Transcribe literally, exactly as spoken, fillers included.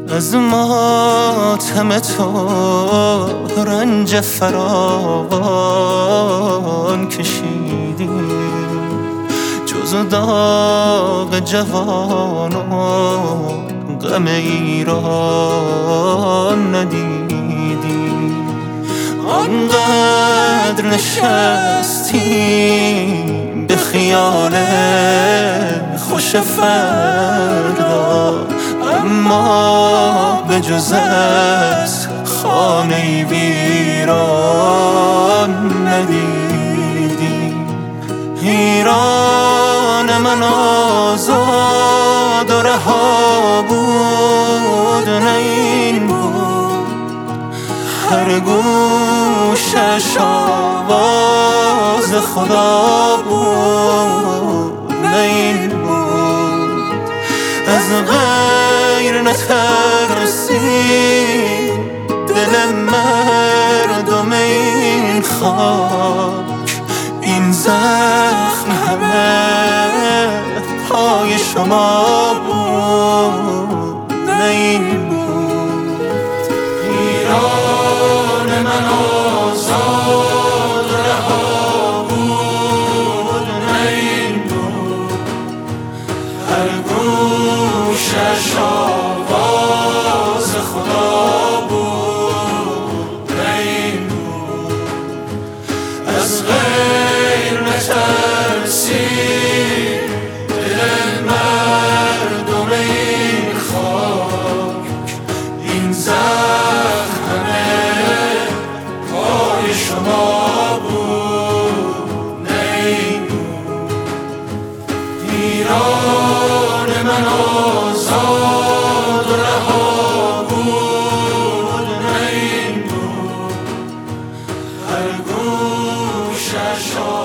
از ماتم تو رنج فراوان کشیدیم، جز داغ جوان و غم ایران ندیدیم. آنقدر نشستیم به خیال خوش فردا، اما به جز از خانه ویران ندیدیم. ایران من آزاد و رها بود، نه این بود هر گوشش آواز خدا بود، نه این بود از غیر نترسی دل مردم این خاک. این زخم همه پای شما بود، نه این بود. ایران من آزاد و رها بود، نه این بود هر گوشش آواز خدا بود، نه این بود از غیر نترسی دل مردم این خاک. این زخم همه پای شما بود، نه این بود. ایران من آزاد و رها بود، نه این بود هر گوشش